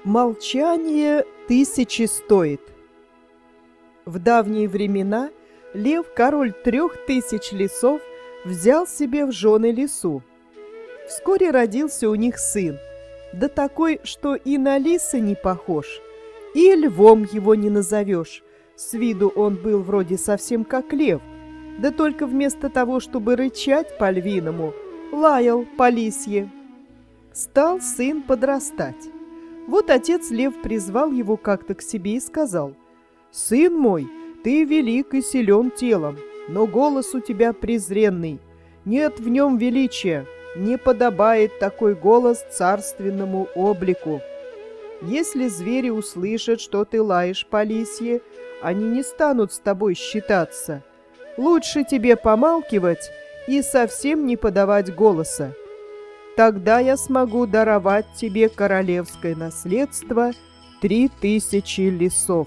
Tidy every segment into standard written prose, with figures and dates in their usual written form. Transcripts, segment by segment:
Молчание тысячи стоит. В давние времена лев, король 3000 лесов, взял себе в жены лису. Вскоре родился у них сын, да такой, что и на лиса не похож, и львом его не назовешь. С виду он был вроде совсем как лев, да только вместо того, чтобы рычать по-львиному, лаял по лисье. Стал сын подрастать. Вот отец лев призвал его как-то к себе и сказал: «Сын мой, ты велик и силен телом, но голос у тебя презренный, нет в нем величия, не подобает такой голос царственному облику. Если звери услышат, что ты лаешь по лисье, они не станут с тобой считаться. Лучше тебе помалкивать и совсем не подавать голоса. Тогда я смогу даровать тебе королевское наследство 3000 лесов».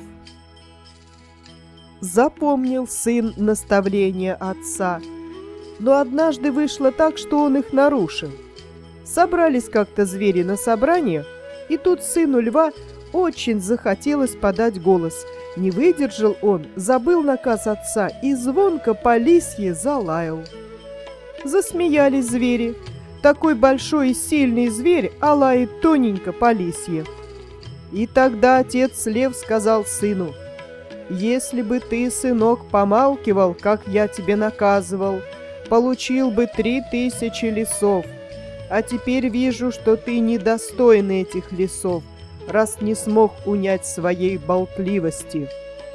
Запомнил сын наставления отца, но однажды вышло так, что он их нарушил. Собрались как-то звери на собрание, и тут сыну льва очень захотелось подать голос. Не выдержал он, забыл наказ отца и звонко по лисье залаял. Засмеялись звери. Такой большой и сильный зверь, а лает тоненько по лисье. И тогда отец лев сказал сыну: «Если бы ты, сынок, помалкивал, как я тебе наказывал, получил бы 3000 лесов. А теперь вижу, что ты недостоин этих лесов, раз не смог унять своей болтливости».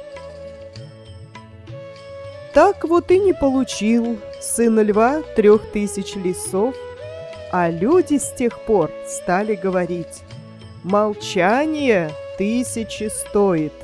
Так вот и не получил сын льва 3000 лесов, а люди с тех пор стали говорить: «Молчание 1000 стоит».